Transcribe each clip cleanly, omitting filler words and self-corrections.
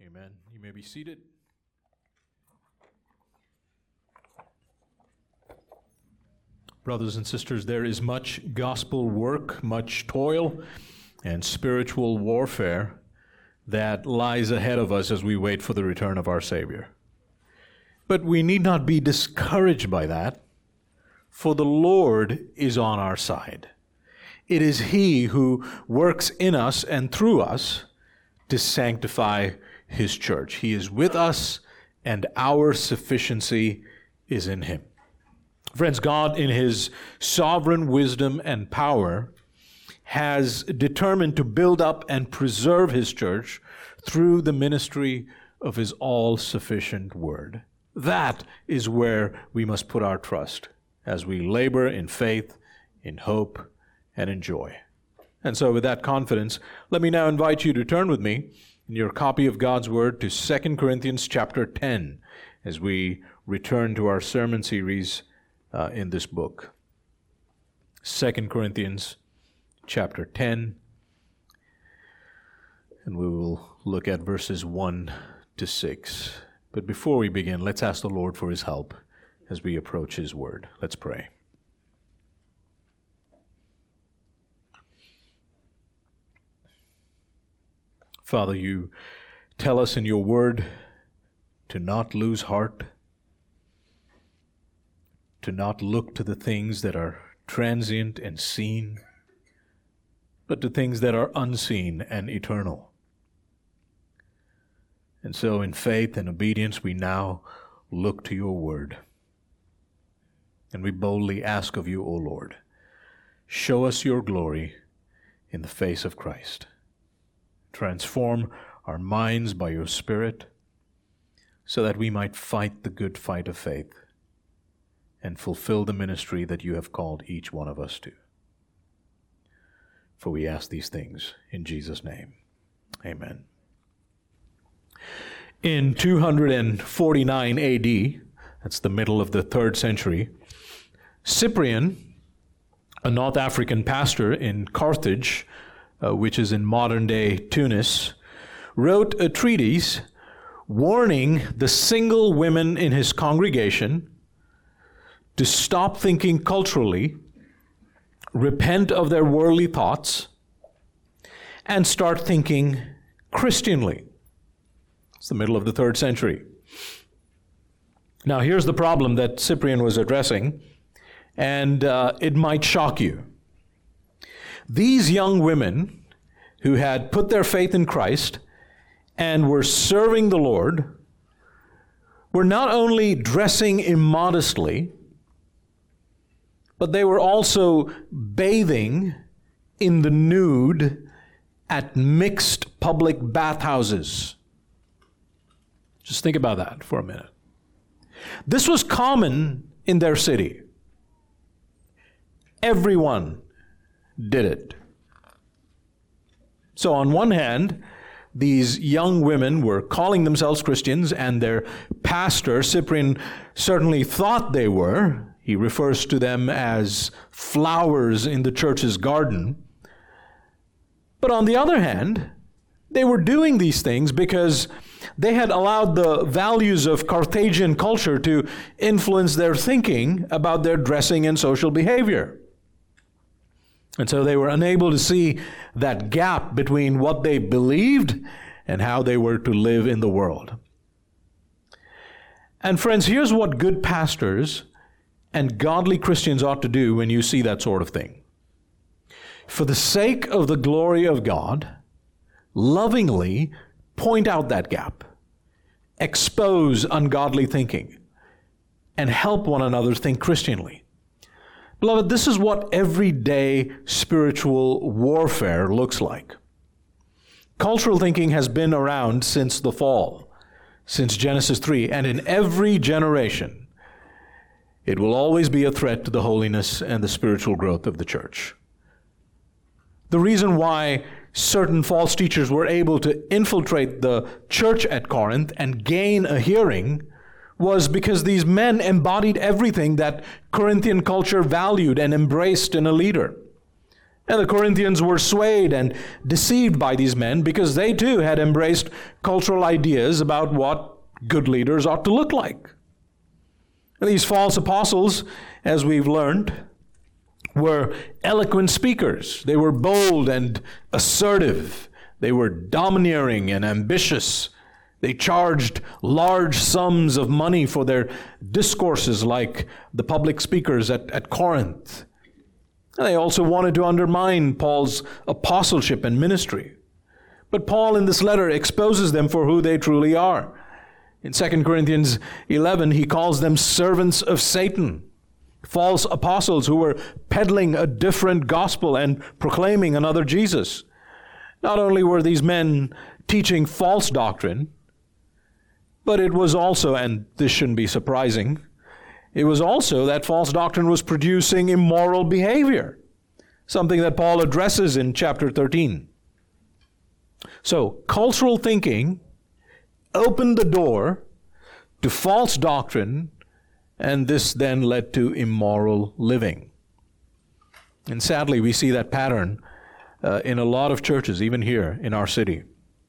Amen. You may be seated. Brothers and sisters, there is much gospel work, much toil, and spiritual warfare that lies ahead of us as we wait for the return of our Savior. But we need not be discouraged by that, for the Lord is on our side. It is He who works in us and through us to sanctify His church. He is with us, and our sufficiency is in Him. Friends, God, in His sovereign wisdom and power, has determined to build up and preserve His church through the ministry of His all-sufficient Word. That is where we must put our trust as we labor in faith, in hope, and in joy. And so with that confidence, let me now invite you to turn with me in your copy of God's Word to 2 Corinthians chapter 10 as we return to our sermon series in this book. 2 Corinthians chapter 10, and we will look at verses 1 to 6. But before we begin, let's ask the Lord for His help as we approach His Word. Let's pray. Father, You tell us in Your Word to not lose heart, to not look to the things that are transient and seen, but to things that are unseen and eternal. And so in faith and obedience we now look to Your Word. And we boldly ask of You, O Lord, show us Your glory in the face of Christ. Transform our minds by Your Spirit so that we might fight the good fight of faith and fulfill the ministry that You have called each one of us to. For we ask these things in Jesus' name. Amen. In 249 AD, that's the middle of the 3rd century, Cyprian, a North African pastor in Carthage, which is in modern-day Tunis, wrote a treatise warning the single women in his congregation to stop thinking culturally, repent of their worldly thoughts, and start thinking Christianly. It's the middle of the 3rd century. Now, here's the problem that Cyprian was addressing, and it might shock you. These young women who had put their faith in Christ and were serving the Lord were not only dressing immodestly, but they were also bathing in the nude at mixed public bathhouses. Just think about that for a minute. This was common in their city. Everyone did it. So on one hand, these young women were calling themselves Christians, and their pastor, Cyprian, certainly thought they were. He refers to them as flowers in the church's garden. But on the other hand, they were doing these things because they had allowed the values of Carthaginian culture to influence their thinking about their dressing and social behavior. And so they were unable to see that gap between what they believed and how they were to live in the world. And friends, here's what good pastors and godly Christians ought to do when you see that sort of thing. For the sake of the glory of God, lovingly point out that gap, expose ungodly thinking, and help one another think Christianly. Beloved, this is what everyday spiritual warfare looks like. Cultural thinking has been around since the fall, since Genesis 3, and in every generation, it will always be a threat to the holiness and the spiritual growth of the church. The reason why certain false teachers were able to infiltrate the church at Corinth and gain a hearing was because these men embodied everything that Corinthian culture valued and embraced in a leader. And the Corinthians were swayed and deceived by these men because they too had embraced cultural ideas about what good leaders ought to look like. And these false apostles, as we've learned, were eloquent speakers. They were bold and assertive. They were domineering and ambitious. They charged large sums of money for their discourses, like the public speakers at Corinth. And they also wanted to undermine Paul's apostleship and ministry. But Paul in this letter exposes them for who they truly are. In 2 Corinthians 11, he calls them servants of Satan, false apostles who were peddling a different gospel and proclaiming another Jesus. Not only were these men teaching false doctrine, but it was also, and this shouldn't be surprising, it was also that false doctrine was producing immoral behavior, something that Paul addresses in chapter 13. So, cultural thinking opened the door to false doctrine, and this then led to immoral living. And sadly, we see that pattern in a lot of churches, even here in our city.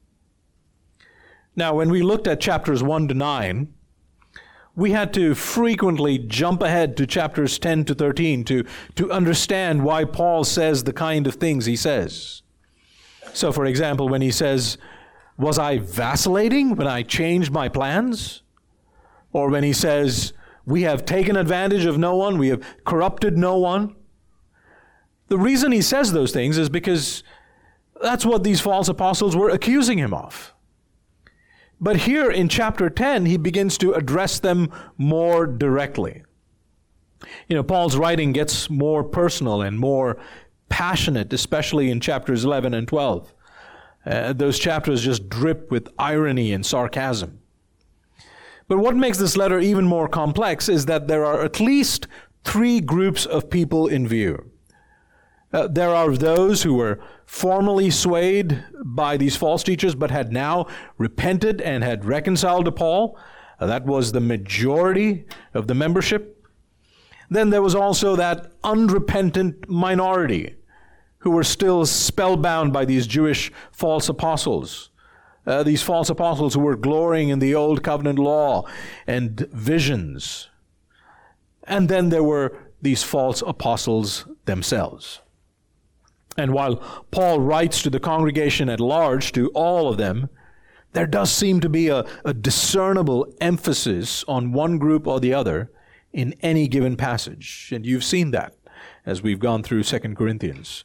Now, when we looked at chapters 1 to 9, we had to frequently jump ahead to chapters 10 to 13 to understand why Paul says the kind of things he says. So, for example, when he says, "Was I vacillating when I changed my plans?" Or when he says, "We have taken advantage of no one, we have corrupted no one." The reason he says those things is because that's what these false apostles were accusing him of. But here in chapter 10, he begins to address them more directly. Paul's writing gets more personal and more passionate, especially in chapters 11 and 12. Those chapters just drip with irony and sarcasm. But what makes this letter even more complex is that there are at least three groups of people in view. There are those who were formerly swayed by these false teachers but had now repented and had reconciled to Paul. That was the majority of the membership. Then there was also that unrepentant minority who were still spellbound by these Jewish false apostles. These false apostles who were glorying in the old covenant law and visions. And then there were these false apostles themselves. And while Paul writes to the congregation at large, to all of them, there does seem to be a discernible emphasis on one group or the other in any given passage. And you've seen that as we've gone through 2 Corinthians.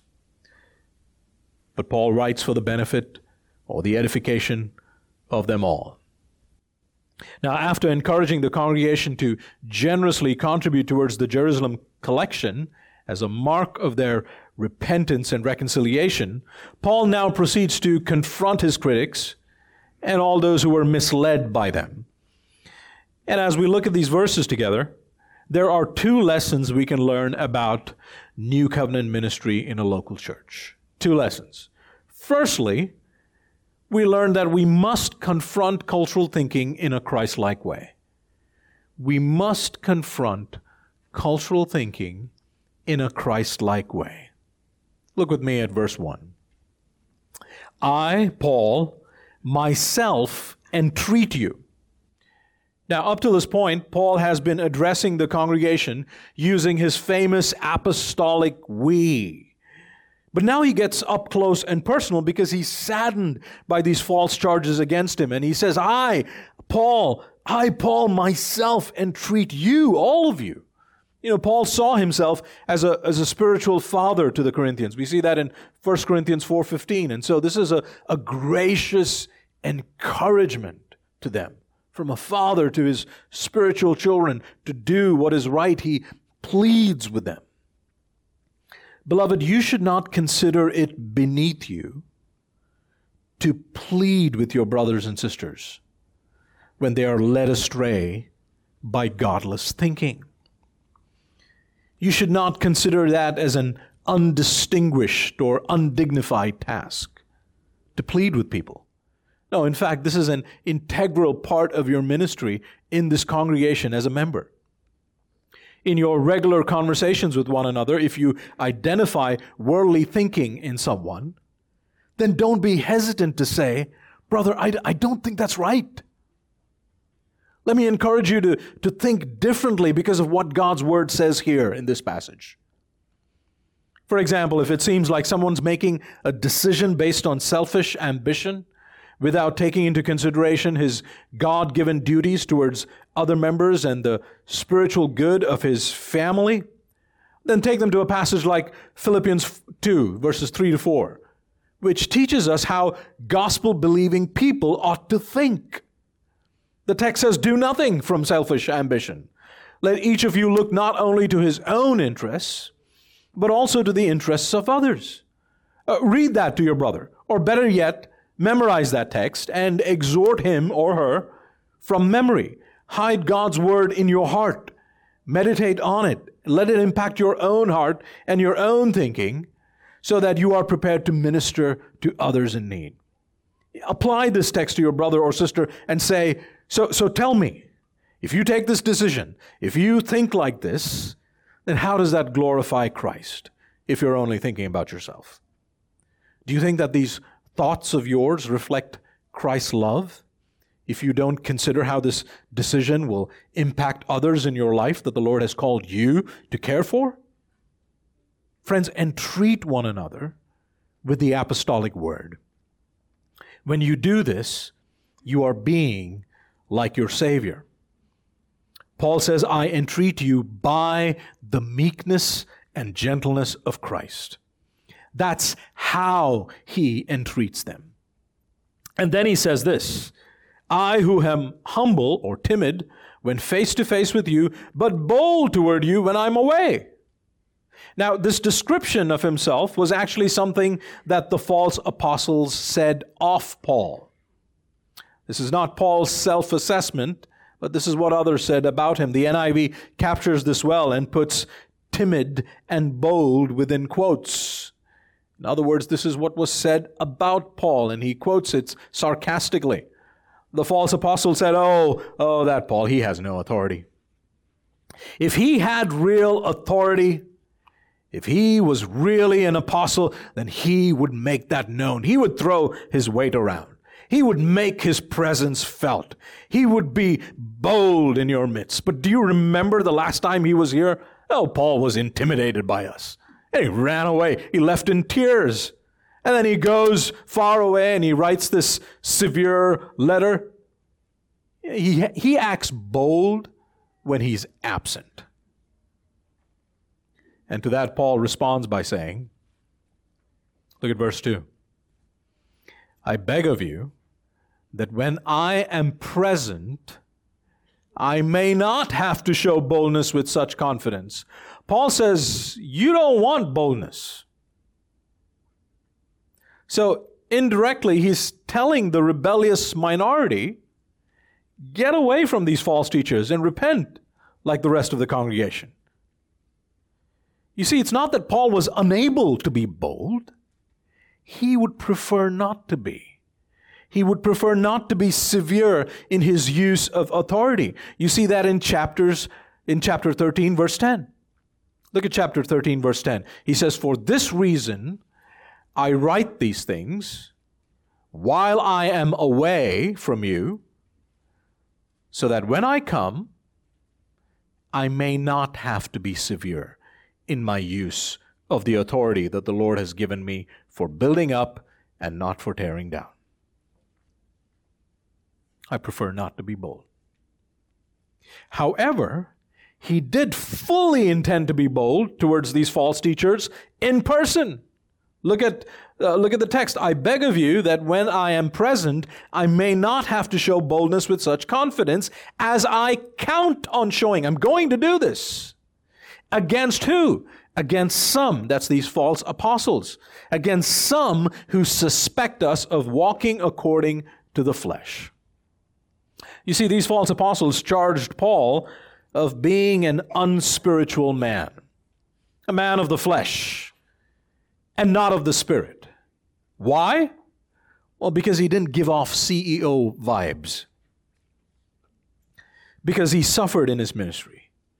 But Paul writes for the benefit or the edification of them all. Now, after encouraging the congregation to generously contribute towards the Jerusalem collection as a mark of their repentance and reconciliation, Paul now proceeds to confront his critics and all those who were misled by them. And as we look at these verses together, there are two lessons we can learn about New Covenant ministry in a local church. Two lessons. Firstly, we learn that we must confront cultural thinking in a Christ-like way. We must confront cultural thinking in a Christ-like way. Look with me at verse 1. I, Paul, myself entreat you. Now, up to this point, Paul has been addressing the congregation using his famous apostolic we. But now he gets up close and personal because he's saddened by these false charges against him. And he says, I, Paul, myself entreat you, all of you. Paul saw himself as a spiritual father to the Corinthians. We see that in 1 Corinthians 4:15. And so this is a gracious encouragement to them. From a father to his spiritual children to do what is right, he pleads with them. Beloved, you should not consider it beneath you to plead with your brothers and sisters when they are led astray by godless thinking. You should not consider that as an undistinguished or undignified task to plead with people. No, in fact, this is an integral part of your ministry in this congregation as a member. in your regular conversations with one another, if you identify worldly thinking in someone, then don't be hesitant to say, brother, I don't think that's right. Let me encourage you to think differently because of what God's Word says here in this passage. For example, if it seems like someone's making a decision based on selfish ambition without taking into consideration his God-given duties towards other members and the spiritual good of his family, then take them to a passage like Philippians 2, verses 3 to 4, which teaches us how gospel-believing people ought to think. The text says, do nothing from selfish ambition. Let each of you look not only to his own interests, but also to the interests of others. Read that to your brother, or better yet, memorize that text and exhort him or her from memory. Hide God's Word in your heart. Meditate on it. Let it impact your own heart and your own thinking so that you are prepared to minister to others in need. Apply this text to your brother or sister and say, so tell me, if you take this decision, if you think like this, then how does that glorify Christ if you're only thinking about yourself? Do you think that these thoughts of yours reflect Christ's love if you don't consider how this decision will impact others in your life that the Lord has called you to care for? Friends, entreat one another with the apostolic word. When you do this, you are being like your Savior. Paul says, I entreat you by the meekness and gentleness of Christ. That's how he entreats them. And then he says this, I who am humble or timid when face to face with you, but bold toward you when I'm away. Now, this description of himself was actually something that the false apostles said of Paul. This is not Paul's self-assessment, but this is what others said about him. The NIV captures this well and puts timid and bold within quotes. In other words, this is what was said about Paul, and he quotes it sarcastically. The false apostle said, oh, that Paul, he has no authority. If he had real authority, if he was really an apostle, then he would make that known. He would throw his weight around. He would make his presence felt. He would be bold in your midst. But do you remember the last time he was here? Oh, Paul was intimidated by us. And he ran away. He left in tears. And then he goes far away and he writes this severe letter. He acts bold when he's absent. And to that, Paul responds by saying, look at verse 2. I beg of you that when I am present, I may not have to show boldness with such confidence. Paul says, you don't want boldness. So indirectly, he's telling the rebellious minority, get away from these false teachers and repent like the rest of the congregation. You see, it's not that Paul was unable to be bold. He would prefer not to be. He would prefer not to be severe in his use of authority. You see that in chapter 13, verse 10. Look at chapter 13, verse 10. He says, for this reason I write these things while I am away from you, so that when I come, I may not have to be severe in my use of the authority that the Lord has given me for building up and not for tearing down. I prefer not to be bold. However, he did fully intend to be bold towards these false teachers in person. Look at the text. I beg of you that when I am present, I may not have to show boldness with such confidence as I count on showing. I'm going to do this. Against who? Against some, that's these false apostles. Against some who suspect us of walking according to the flesh. You see, these false apostles charged Paul of being an unspiritual man, a man of the flesh, and not of the Spirit. Why? Well, because he didn't give off CEO vibes. Because he suffered in his ministry.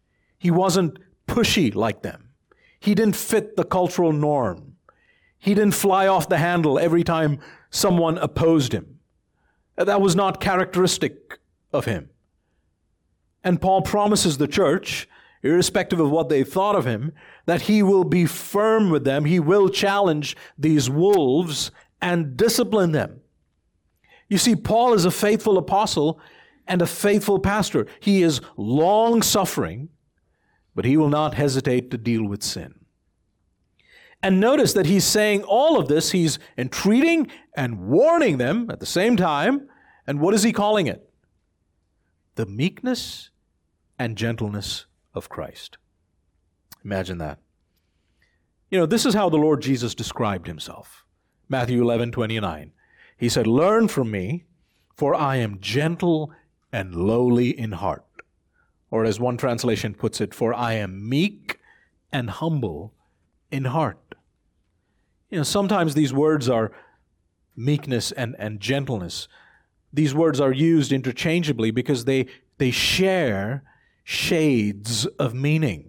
He wasn't pushy like them. He didn't fit the cultural norm. He didn't fly off the handle every time someone opposed him. That was not characteristic of him. And Paul promises the church, irrespective of what they thought of him, that he will be firm with them. He will challenge these wolves and discipline them. You see, Paul is a faithful apostle and a faithful pastor. He is long-suffering, but he will not hesitate to deal with sin. And notice that he's saying all of this, he's entreating and warning them at the same time. And what is he calling it? The meekness and gentleness of Christ. Imagine that. You know, this is how the Lord Jesus described himself. Matthew 11:29. He said, "Learn from me, for I am gentle and lowly in heart." Or as one translation puts it, "For I am meek and humble in heart." You know, sometimes these words are meekness and gentleness. These words are used interchangeably because they share shades of meaning.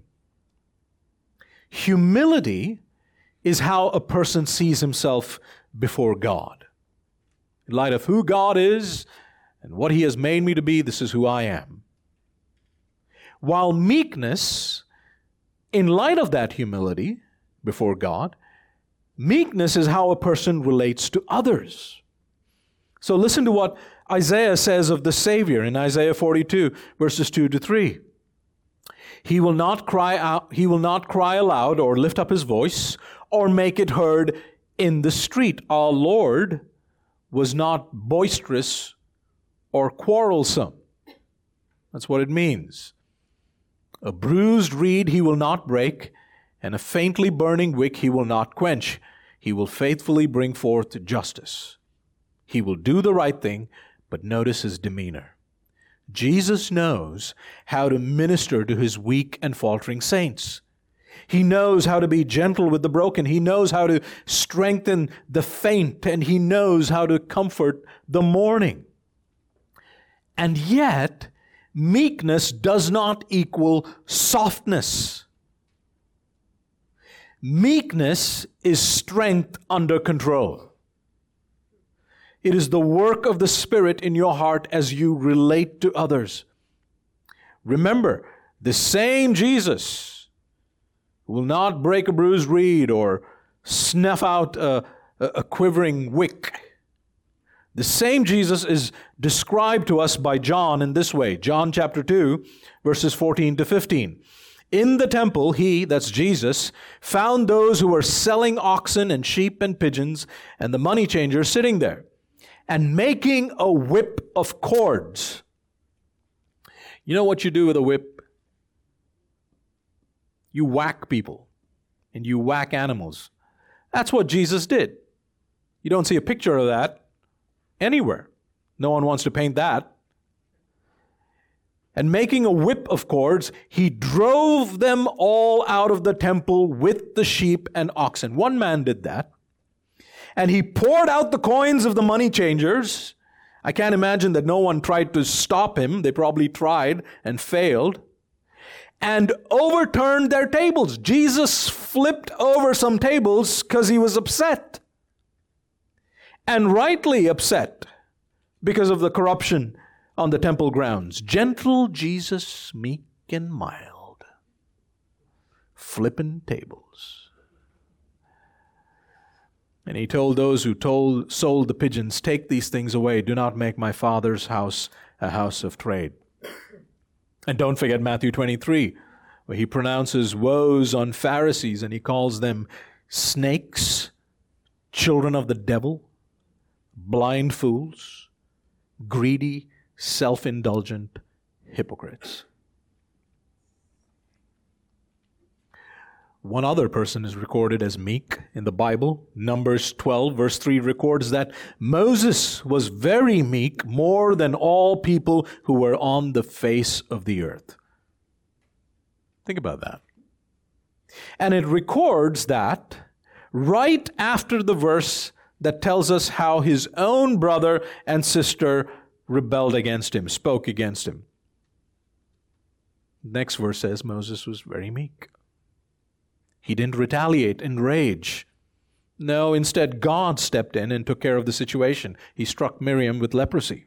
Humility is how a person sees himself before God. In light of who God is and what He has made me to be, this is who I am. While meekness, in light of that humility before God, meekness is how a person relates to others. So listen to what Isaiah says of the Savior in Isaiah 42, verses 2 to 3. He will not cry out, he will not cry aloud or lift up his voice or make it heard in the street. Our Lord was not boisterous or quarrelsome. That's what it means. A bruised reed he will not break, and a faintly burning wick he will not quench. He will faithfully bring forth justice. He will do the right thing, but notice his demeanor. Jesus knows how to minister to his weak and faltering saints. He knows how to be gentle with the broken. He knows how to strengthen the faint, and he knows how to comfort the mourning. And yet, meekness does not equal softness. Meekness is strength under control. It is the work of the Spirit in your heart as you relate to others. Remember, the same Jesus will not break a bruised reed or snuff out a quivering wick. The same Jesus is described to us by John in this way. John chapter 2, verses 14 to 15. In the temple, he, that's Jesus, found those who were selling oxen and sheep and pigeons and the money changers sitting there, and making a whip of cords. You know what you do with a whip? You whack people and you whack animals. That's what Jesus did. You don't see a picture of that anywhere. No one wants to paint that. And making a whip of cords, he drove them all out of the temple with the sheep and oxen. One man did that. And he poured out the coins of the money changers. I can't imagine that no one tried to stop him. They probably tried and failed. And overturned their tables. Jesus flipped over some tables because he was upset. And rightly upset because of the corruption on the temple grounds. Gentle Jesus, meek and mild, flipping tables. And he told those who sold the pigeons, "Take these things away. Do not make my Father's house a house of trade." And don't forget Matthew 23, where he pronounces woes on Pharisees, and he calls them snakes, children of the devil, blind fools, greedy, self-indulgent hypocrites. One other person is recorded as meek in the Bible. Numbers 12, verse 3 records that Moses was very meek, more than all people who were on the face of the earth. Think about that. And it records that right after the verse that tells us how his own brother and sister rebelled against him, spoke against him. Next verse says Moses was very meek. He didn't retaliate in rage. No, instead God stepped in and took care of the situation. He struck Miriam with leprosy.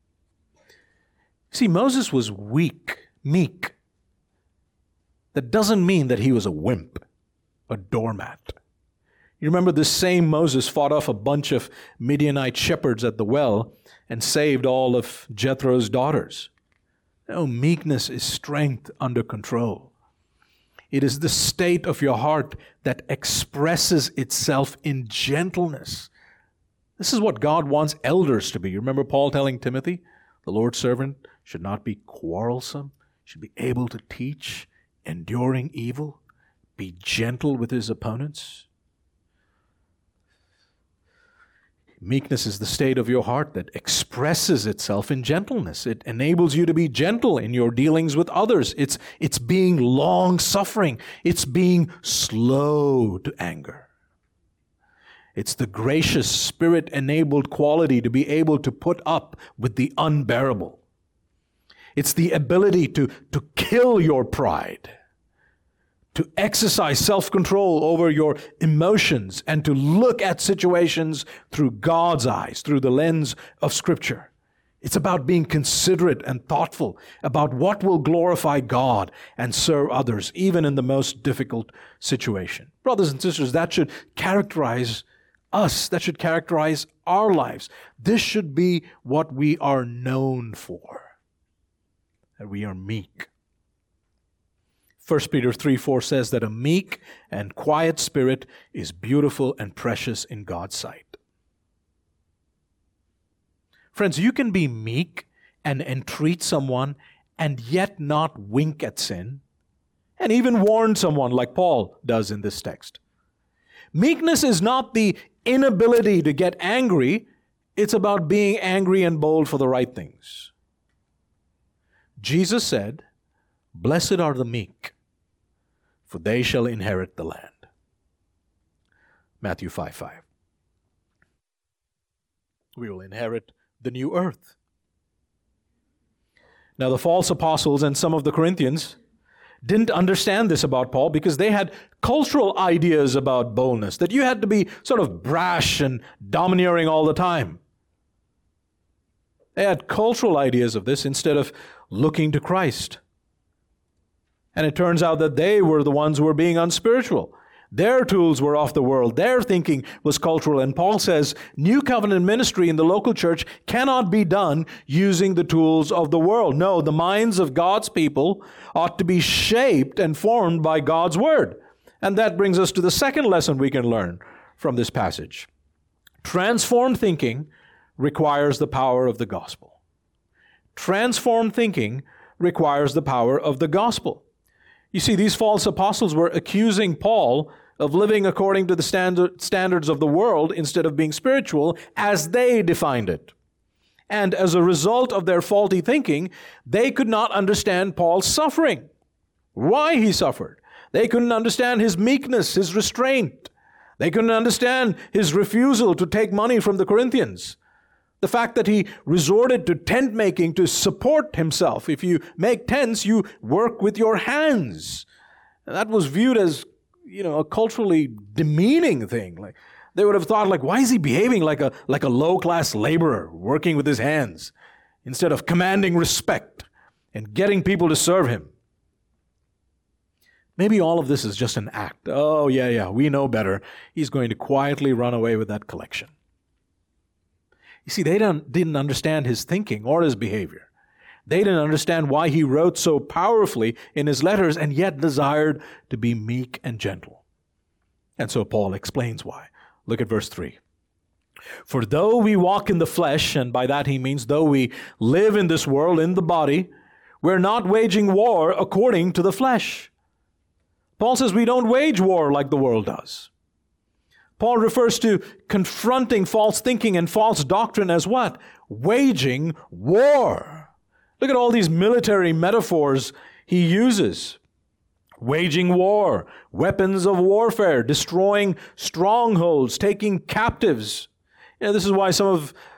See, Moses was meek. That doesn't mean that he was a wimp, a doormat. You remember this same Moses fought off a bunch of Midianite shepherds at the well and saved all of Jethro's daughters. No, meekness is strength under control. It is the state of your heart that expresses itself in gentleness. This is what God wants elders to be. You remember Paul telling Timothy, the Lord's servant should not be quarrelsome, should be able to teach, enduring evil, be gentle with his opponents. Meekness is the state of your heart that expresses itself in gentleness. It enables you to be gentle in your dealings with others. It's being long-suffering. It's being slow to anger. It's the gracious, Spirit-enabled quality to be able to put up with the unbearable. It's the ability to kill your pride, to exercise self-control over your emotions, and to look at situations through God's eyes, through the lens of Scripture. It's about being considerate and thoughtful about what will glorify God and serve others, even in the most difficult situation. Brothers and sisters, that should characterize us. That should characterize our lives. This should be what we are known for, that we are meek. 1 Peter 3:4 says that a meek and quiet spirit is beautiful and precious in God's sight. Friends, you can be meek and entreat someone and yet not wink at sin, and even warn someone like Paul does in this text. Meekness is not the inability to get angry. It's about being angry and bold for the right things. Jesus said, "Blessed are the meek, for they shall inherit the land." Matthew 5:5. We will inherit the new earth. Now, the false apostles and some of the Corinthians didn't understand this about Paul because they had cultural ideas about boldness, that you had to be sort of brash and domineering all the time. They had cultural ideas of this instead of looking to Christ. And it turns out that they were the ones who were being unspiritual. Their tools were off the world. Their thinking was cultural. And Paul says, New Covenant ministry in the local church cannot be done using the tools of the world. No, the minds of God's people ought to be shaped and formed by God's Word. And that brings us to the second lesson we can learn from this passage. Transformed thinking requires the power of the gospel. Transformed thinking requires the power of the gospel. You see, these false apostles were accusing Paul of living according to the standards of the world instead of being spiritual as they defined it. And as a result of their faulty thinking, they could not understand Paul's suffering, why he suffered. They couldn't understand his meekness, his restraint. They couldn't understand his refusal to take money from the Corinthians. The fact that he resorted to tent making to support himself. If you make tents, you work with your hands. And that was viewed as, a culturally demeaning thing. Like they would have thought, why is he behaving like a low-class laborer working with his hands instead of commanding respect and getting people to serve him? Maybe all of this is just an act. Oh, yeah, we know better. He's going to quietly run away with that collection. You see, they didn't understand his thinking or his behavior. They didn't understand why he wrote so powerfully in his letters and yet desired to be meek and gentle. And so Paul explains why. Look at verse 3. For though we walk in the flesh, and by that he means though we live in this world in the body, we're not waging war according to the flesh. Paul says we don't wage war like the world does. Paul refers to confronting false thinking and false doctrine as what? Waging war. Look at all these military metaphors he uses. Waging war, weapons of warfare, destroying strongholds, taking captives. This is why some of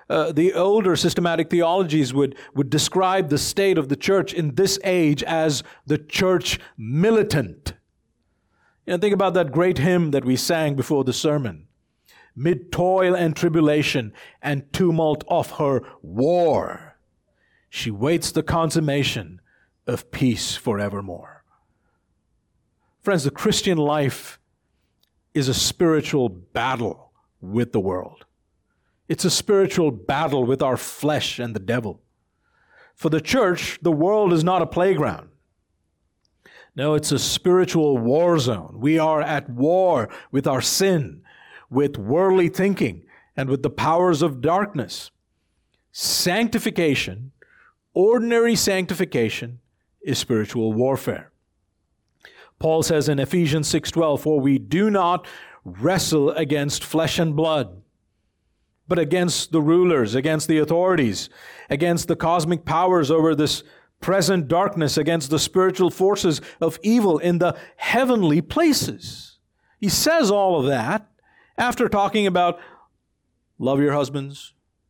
the older systematic theologies would describe the state of the church in this age as the church militant. Think about that great hymn that we sang before the sermon. Mid toil and tribulation and tumult of her war, she waits the consummation of peace forevermore. Friends, the Christian life is a spiritual battle with the world. It's a spiritual battle with our flesh and the devil. For the church, the world is not a playground. No, it's a spiritual war zone. We are at war with our sin, with worldly thinking, and with the powers of darkness. Sanctification, ordinary sanctification, is spiritual warfare. Paul says in Ephesians 6:12, "For we do not wrestle against flesh and blood, but against the rulers, against the authorities, against the cosmic powers over this present darkness, against the spiritual forces of evil in the heavenly places." He says all of that after talking about love your husbands,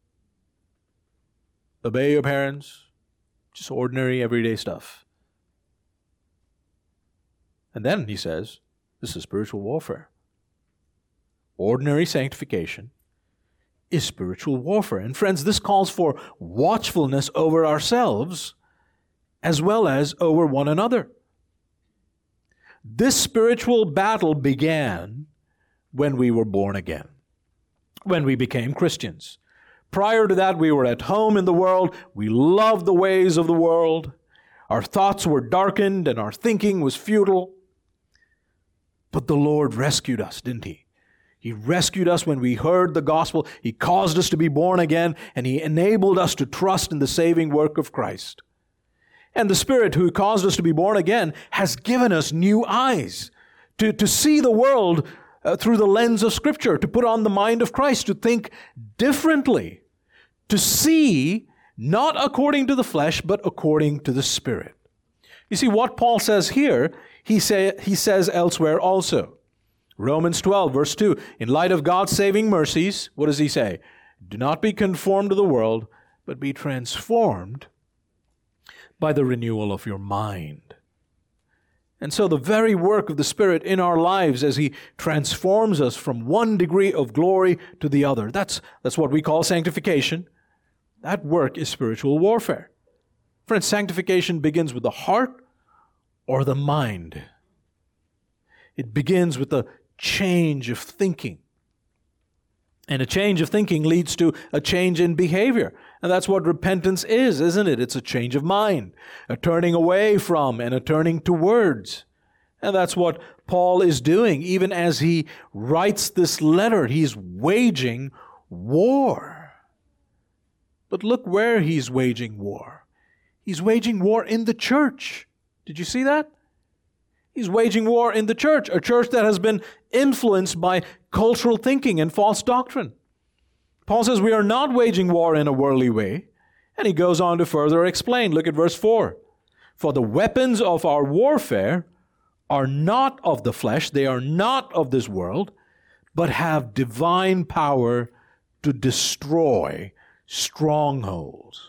obey your parents, just ordinary everyday stuff. And then he says, this is spiritual warfare. Ordinary sanctification is spiritual warfare. And friends, this calls for watchfulness over ourselves as well as over one another. This spiritual battle began when we were born again, when we became Christians. Prior to that, we were at home in the world. We loved the ways of the world. Our thoughts were darkened and our thinking was futile. But the Lord rescued us, didn't He? He rescued us when we heard the gospel. He caused us to be born again, and He enabled us to trust in the saving work of Christ. And the Spirit who caused us to be born again has given us new eyes to see the world through the lens of Scripture, to put on the mind of Christ, to think differently, to see not according to the flesh, but according to the Spirit. You see, what Paul says here, he says elsewhere also. Romans 12, verse 2, in light of God's saving mercies, what does he say? Do not be conformed to the world, but be transformed by the renewal of your mind. And so the very work of the Spirit in our lives as He transforms us from one degree of glory to the other, that's what we call sanctification. That work is spiritual warfare. Friends, sanctification begins with the heart or the mind. It begins with a change of thinking. And a change of thinking leads to a change in behavior. And that's what repentance is, isn't it? It's a change of mind, a turning away from and a turning towards. And that's what Paul is doing. Even as he writes this letter, he's waging war. But look where he's waging war. He's waging war in the church. Did you see that? He's waging war in the church, a church that has been influenced by cultural thinking and false doctrine. Paul says we are not waging war in a worldly way, and he goes on to further explain. Look at verse 4. For the weapons of our warfare are not of the flesh, they are not of this world, but have divine power to destroy strongholds.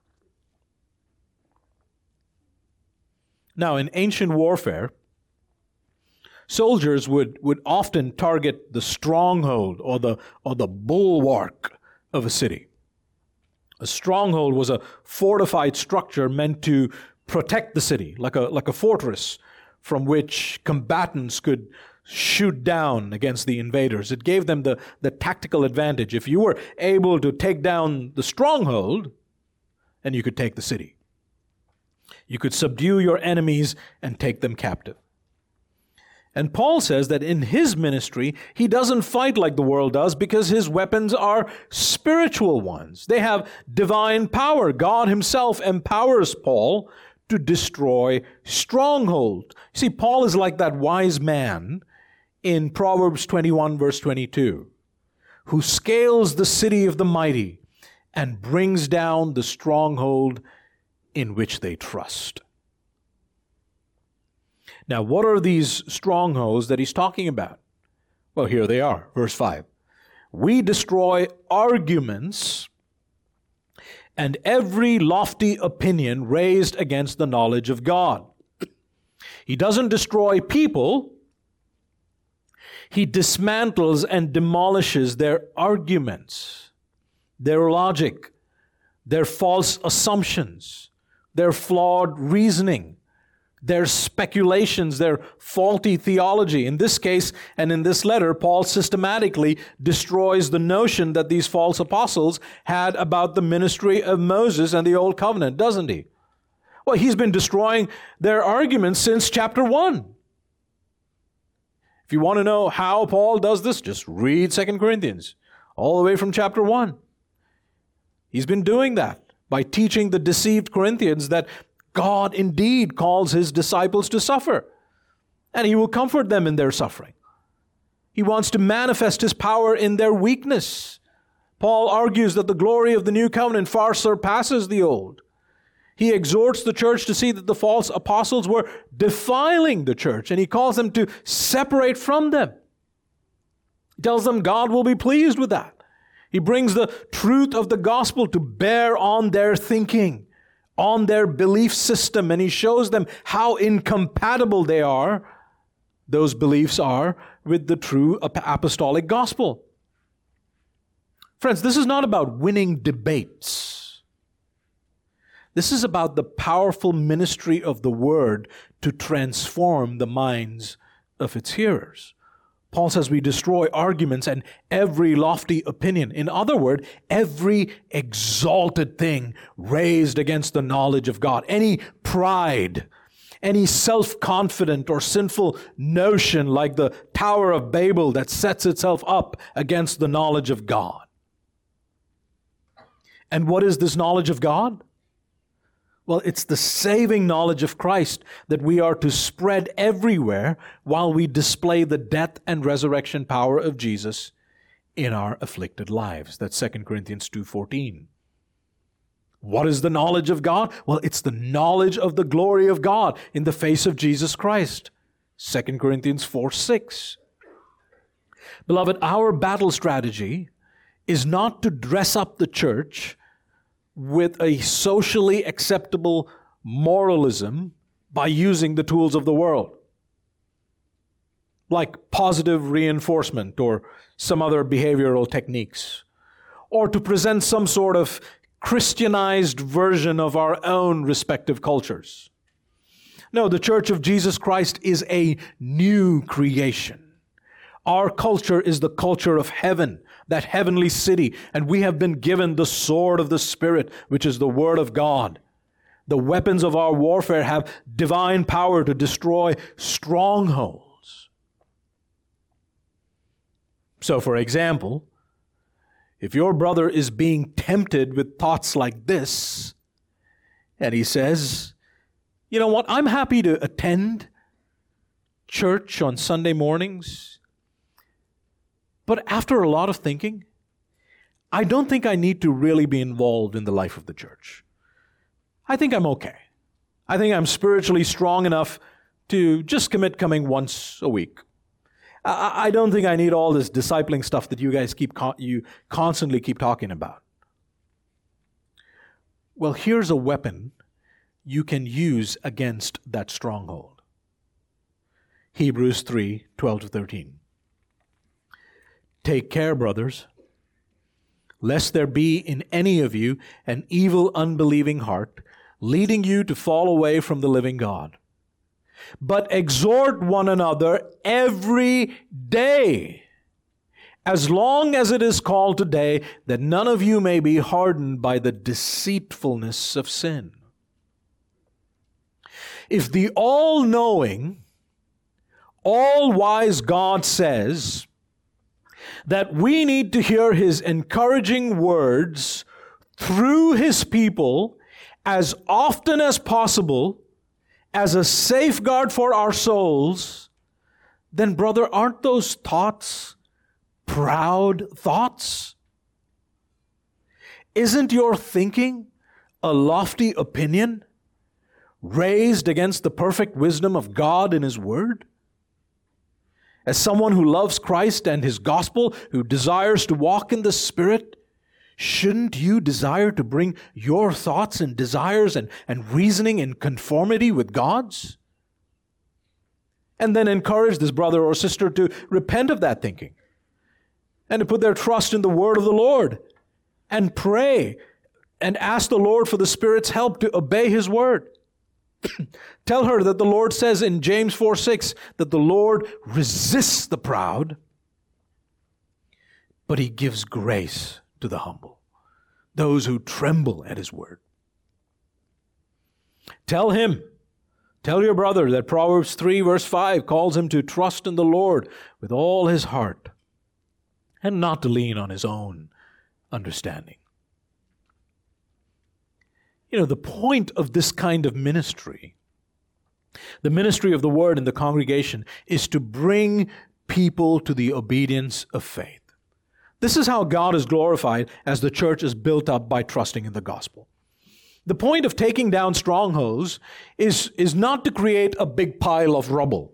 Now, in ancient warfare, soldiers would often target the stronghold or the bulwark of a city. A stronghold was a fortified structure meant to protect the city, like a fortress from which combatants could shoot down against the invaders. It gave them the tactical advantage. If you were able to take down the stronghold, then you could take the city. You could subdue your enemies and take them captive. And Paul says that in his ministry, he doesn't fight like the world does because his weapons are spiritual ones. They have divine power. God Himself empowers Paul to destroy strongholds. See, Paul is like that wise man in Proverbs 21, verse 22, who scales the city of the mighty and brings down the stronghold in which they trust. Now, what are these strongholds that he's talking about? Well, here they are, verse 5. We destroy arguments and every lofty opinion raised against the knowledge of God. He doesn't destroy people. He dismantles and demolishes their arguments, their logic, their false assumptions, their flawed reasoning, their speculations, their faulty theology. In this case, and in this letter, Paul systematically destroys the notion that these false apostles had about the ministry of Moses and the Old Covenant, doesn't he? Well, he's been destroying their arguments since chapter 1. If you want to know how Paul does this, just read 2 Corinthians, all the way from chapter 1. He's been doing that by teaching the deceived Corinthians that God indeed calls His disciples to suffer, and He will comfort them in their suffering. He wants to manifest His power in their weakness. Paul argues that the glory of the new covenant far surpasses the old. He exhorts the church to see that the false apostles were defiling the church, and he calls them to separate from them. He tells them God will be pleased with that. He brings the truth of the gospel to bear on their thinking, on their belief system, and he shows them how incompatible those beliefs are, with the true apostolic gospel. Friends, this is not about winning debates. This is about the powerful ministry of the Word to transform the minds of its hearers. Paul says we destroy arguments and every lofty opinion. In other words, every exalted thing raised against the knowledge of God. Any pride, any self-confident or sinful notion like the Tower of Babel that sets itself up against the knowledge of God. And what is this knowledge of God? Well, it's the saving knowledge of Christ that we are to spread everywhere while we display the death and resurrection power of Jesus in our afflicted lives. That's 2 Corinthians 2:14. What is the knowledge of God? Well, it's the knowledge of the glory of God in the face of Jesus Christ. 2 Corinthians 4:6. Beloved, our battle strategy is not to dress up the church with a socially acceptable moralism by using the tools of the world, like positive reinforcement or some other behavioral techniques, or to present some sort of Christianized version of our own respective cultures. No, the Church of Jesus Christ is a new creation. Our culture is the culture of heaven, that heavenly city, and we have been given the sword of the Spirit, which is the Word of God. The weapons of our warfare have divine power to destroy strongholds. So, for example, if your brother is being tempted with thoughts like this, and he says, you know what, I'm happy to attend church on Sunday mornings, but after a lot of thinking, I don't think I need to really be involved in the life of the church. I think I'm okay. I think I'm spiritually strong enough to just commit coming once a week. I don't think I need all this discipling stuff that you guys constantly keep talking about. Well, here's a weapon you can use against that stronghold. Hebrews 3:12-13. Take care, brothers, lest there be in any of you an evil, unbelieving heart, leading you to fall away from the living God. But exhort one another every day, as long as it is called today, that none of you may be hardened by the deceitfulness of sin. If the all-knowing, all-wise God says that we need to hear His encouraging words through His people as often as possible as a safeguard for our souls, then, brother, aren't those thoughts proud thoughts? Isn't your thinking a lofty opinion raised against the perfect wisdom of God in His Word? As someone who loves Christ and His gospel, who desires to walk in the Spirit, shouldn't you desire to bring your thoughts and desires and reasoning in conformity with God's? And then encourage this brother or sister to repent of that thinking and to put their trust in the word of the Lord and pray and ask the Lord for the Spirit's help to obey His word. Tell her that the Lord says in James 4:6 that the Lord resists the proud, but He gives grace to the humble, those who tremble at His word. Tell your brother that Proverbs 3 verse 5 calls him to trust in the Lord with all his heart and not to lean on his own understanding. The point of this kind of ministry, the ministry of the word in the congregation, is to bring people to the obedience of faith. This is how God is glorified as the church is built up by trusting in the gospel. The point of taking down strongholds is not to create a big pile of rubble.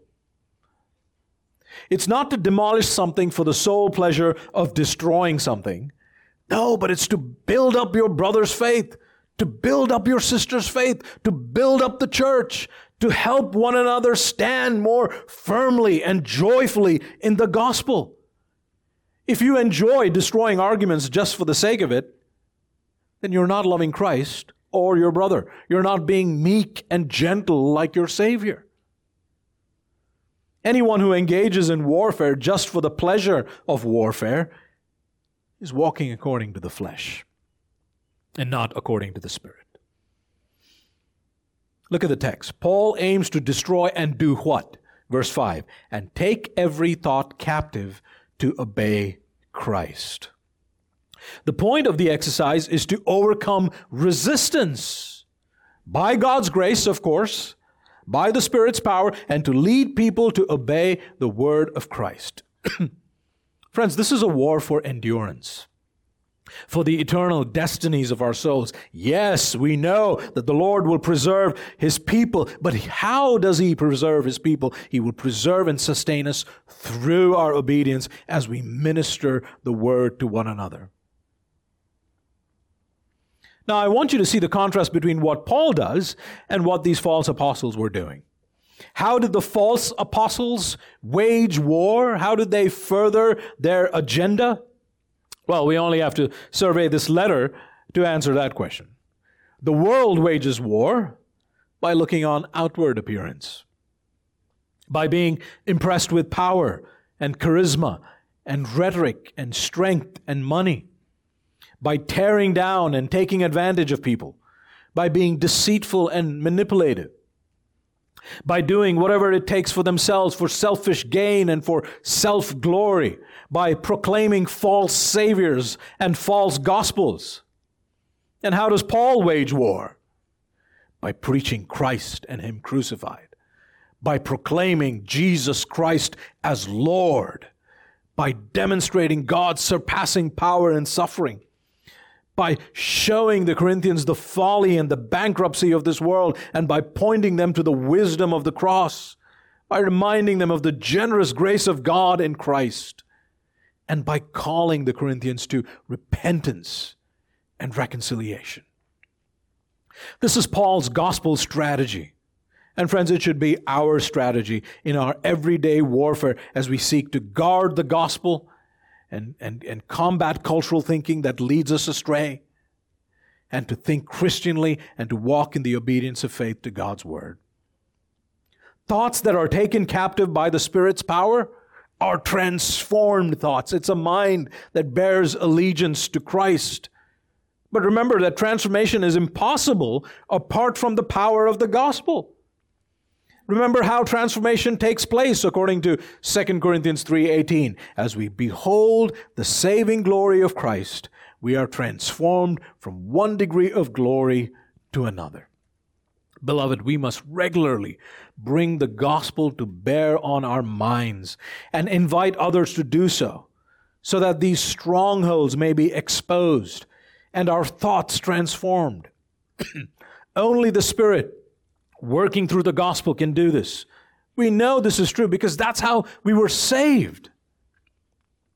It's not to demolish something for the sole pleasure of destroying something. No, but it's to build up your brother's faith, to build up your sister's faith, to build up the church, to help one another stand more firmly and joyfully in the gospel. If you enjoy destroying arguments just for the sake of it, then you're not loving Christ or your brother. You're not being meek and gentle like your Savior. Anyone who engages in warfare just for the pleasure of warfare is walking according to the flesh and not according to the Spirit. Look at the text. Paul aims to destroy and do what? Verse 5, and take every thought captive to obey Christ. The point of the exercise is to overcome resistance by God's grace, of course, by the Spirit's power, and to lead people to obey the word of Christ. Friends, this is a war for endurance, for the eternal destinies of our souls. Yes, we know that the Lord will preserve His people, but how does He preserve His people? He will preserve and sustain us through our obedience as we minister the word to one another. Now, I want you to see the contrast between what Paul does and what these false apostles were doing. How did the false apostles wage war? How did they further their agenda? Well, we only have to survey this letter to answer that question. The world wages war by looking on outward appearance, by being impressed with power and charisma and rhetoric and strength and money, by tearing down and taking advantage of people, by being deceitful and manipulative, by doing whatever it takes for themselves for selfish gain and for self-glory, by proclaiming false saviors and false gospels. And how does Paul wage war? By preaching Christ and Him crucified, by proclaiming Jesus Christ as Lord, by demonstrating God's surpassing power in suffering, by showing the Corinthians the folly and the bankruptcy of this world, and by pointing them to the wisdom of the cross, by reminding them of the generous grace of God in Christ, and by calling the Corinthians to repentance and reconciliation. This is Paul's gospel strategy. And friends, it should be our strategy in our everyday warfare as we seek to guard the gospel and combat cultural thinking that leads us astray, and to think Christianly and to walk in the obedience of faith to God's word. Thoughts that are taken captive by the Spirit's power are transformed thoughts. It's a mind that bears allegiance to Christ. But remember that transformation is impossible apart from the power of the gospel. Remember how transformation takes place according to 2 Corinthians 3:18. As we behold the saving glory of Christ, we are transformed from one degree of glory to another. Beloved, we must regularly bring the gospel to bear on our minds and invite others to do so that these strongholds may be exposed and our thoughts transformed. Only the Spirit working through the gospel can do this. We know this is true because that's how we were saved.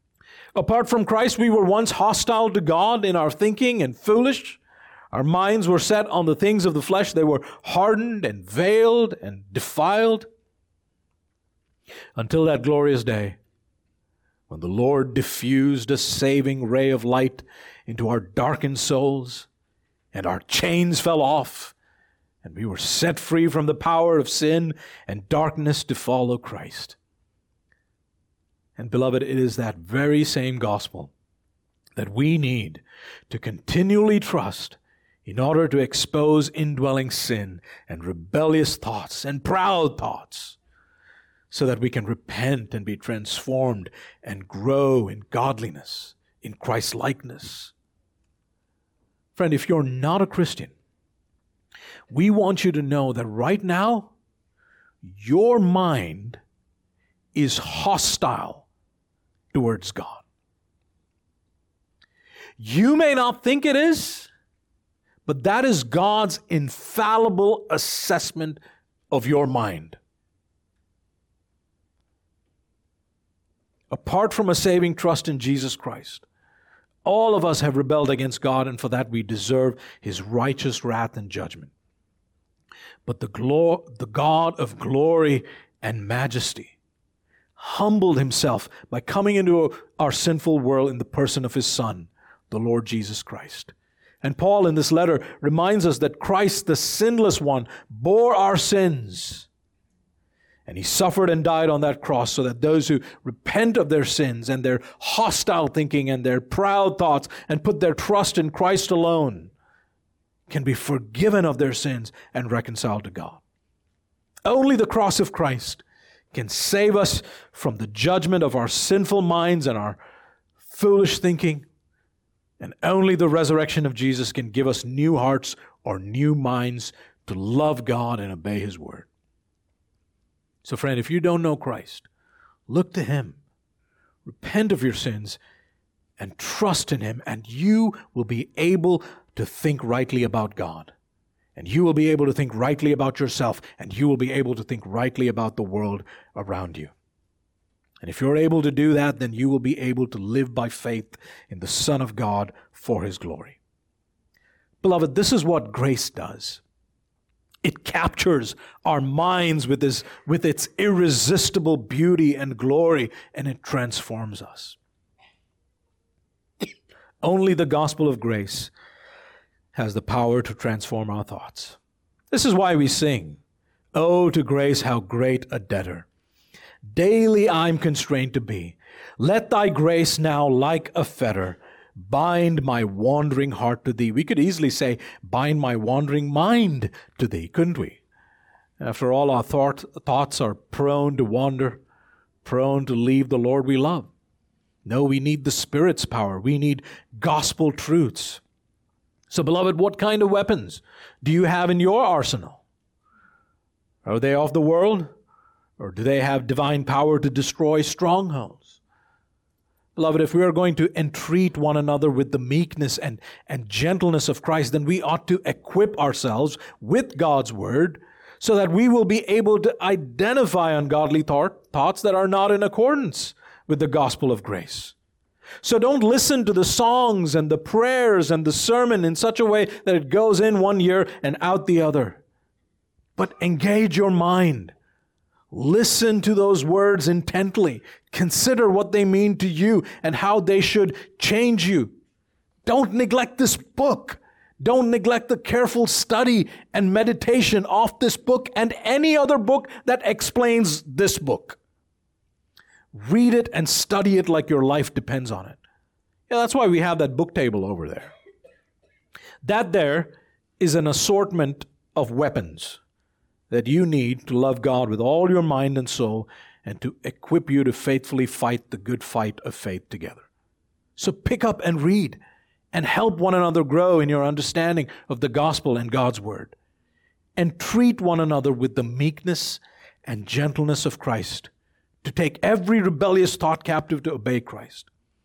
Apart from Christ, we were once hostile to God in our thinking and foolish. Our minds were set on the things of the flesh. They were hardened and veiled and defiled until that glorious day when the Lord diffused a saving ray of light into our darkened souls, and our chains fell off, and we were set free from the power of sin and darkness to follow Christ. And beloved, it is that very same gospel that we need to continually trust in order to expose indwelling sin and rebellious thoughts and proud thoughts, so that we can repent and be transformed and grow in godliness, in Christ-likeness. Friend, if you're not a Christian, we want you to know that right now, your mind is hostile towards God. You may not think it is, but that is God's infallible assessment of your mind. Apart from a saving trust in Jesus Christ, all of us have rebelled against God, and for that we deserve His righteous wrath and judgment. But the God of glory and majesty humbled Himself by coming into our sinful world in the person of His Son, the Lord Jesus Christ. And Paul in this letter reminds us that Christ, the sinless one, bore our sins. And He suffered and died on that cross so that those who repent of their sins and their hostile thinking and their proud thoughts and put their trust in Christ alone can be forgiven of their sins and reconciled to God. Only the cross of Christ can save us from the judgment of our sinful minds and our foolish thinking. And only the resurrection of Jesus can give us new hearts or new minds to love God and obey His word. So friend, if you don't know Christ, look to Him, repent of your sins, and trust in Him, and you will be able to think rightly about God. And you will be able to think rightly about yourself, and you will be able to think rightly about the world around you. And if you're able to do that, then you will be able to live by faith in the Son of God for His glory. Beloved, this is what grace does. It captures our minds with its irresistible beauty and glory, and it transforms us. Only the gospel of grace has the power to transform our thoughts. This is why we sing, "Oh, to grace, how great a debtor daily I'm constrained to be. Let thy grace now like a fetter bind my wandering heart to thee." We could easily say, bind my wandering mind to thee, couldn't we? After all, our thoughts are prone to wander, prone to leave the Lord we love. No, we need the Spirit's power. We need gospel truths. So, beloved, what kind of weapons do you have in your arsenal? Are they of the world? Or do they have divine power to destroy strongholds? Beloved, if we are going to entreat one another with the meekness and gentleness of Christ, then we ought to equip ourselves with God's Word so that we will be able to identify ungodly thoughts that are not in accordance with the gospel of grace. So don't listen to the songs and the prayers and the sermon in such a way that it goes in one ear and out the other. But engage your mind. Listen to those words intently. Consider what they mean to you and how they should change you. Don't neglect this book. Don't neglect the careful study and meditation of this book and any other book that explains this book. Read it and study it like your life depends on it. Yeah, that's why we have that book table over there. That there is an assortment of weapons that you need to love God with all your mind and soul and to equip you to faithfully fight the good fight of faith together. So pick up and read and help one another grow in your understanding of the gospel and God's word. And treat one another with the meekness and gentleness of Christ, to take every rebellious thought captive to obey Christ.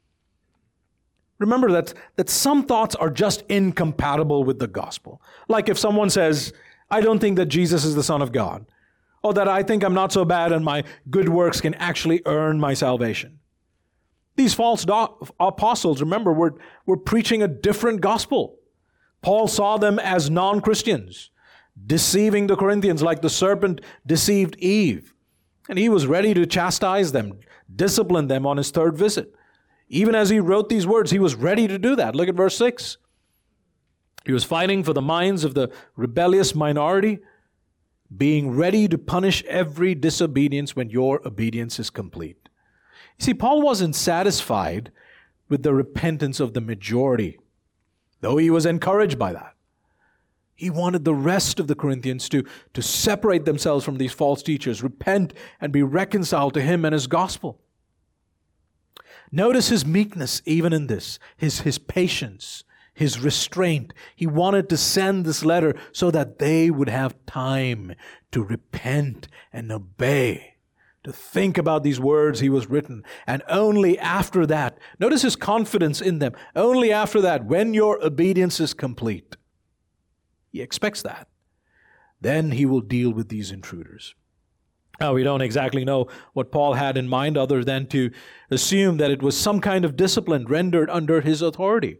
Remember that some thoughts are just incompatible with the gospel. Like if someone says, I don't think that Jesus is the Son of God, or that I think I'm not so bad and my good works can actually earn my salvation. These false apostles, remember, were preaching a different gospel. Paul saw them as non-Christians, deceiving the Corinthians like the serpent deceived Eve. And he was ready to chastise them, discipline them on his third visit. Even as he wrote these words, he was ready to do that. Look at verse 6. He was fighting for the minds of the rebellious minority, being ready to punish every disobedience when your obedience is complete. You see, Paul wasn't satisfied with the repentance of the majority, though he was encouraged by that. He wanted the rest of the Corinthians to separate themselves from these false teachers, repent, and be reconciled to him and his gospel. Notice his meekness even in this, his patience, his restraint. He wanted to send this letter so that they would have time to repent and obey, to think about these words he was written. And only after that, notice his confidence in them, only after that, when your obedience is complete, he expects that, then he will deal with these intruders. Now, we don't exactly know what Paul had in mind other than to assume that it was some kind of discipline rendered under his authority.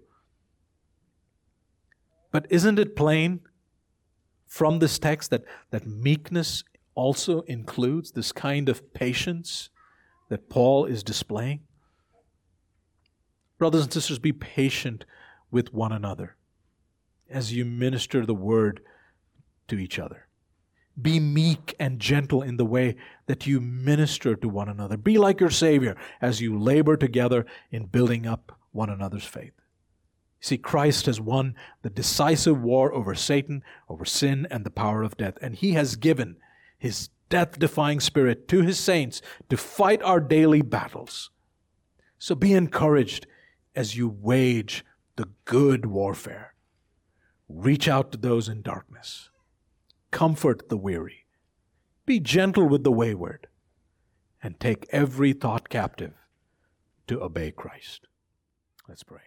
But isn't it plain from this text that meekness also includes this kind of patience that Paul is displaying? Brothers and sisters, be patient with one another as you minister the word to each other. Be meek and gentle in the way that you minister to one another. Be like your Savior as you labor together in building up one another's faith. See, Christ has won the decisive war over Satan, over sin, and the power of death. And He has given His death-defying Spirit to His saints to fight our daily battles. So be encouraged as you wage the good warfare. Reach out to those in darkness. Comfort the weary. Be gentle with the wayward. And take every thought captive to obey Christ. Let's pray.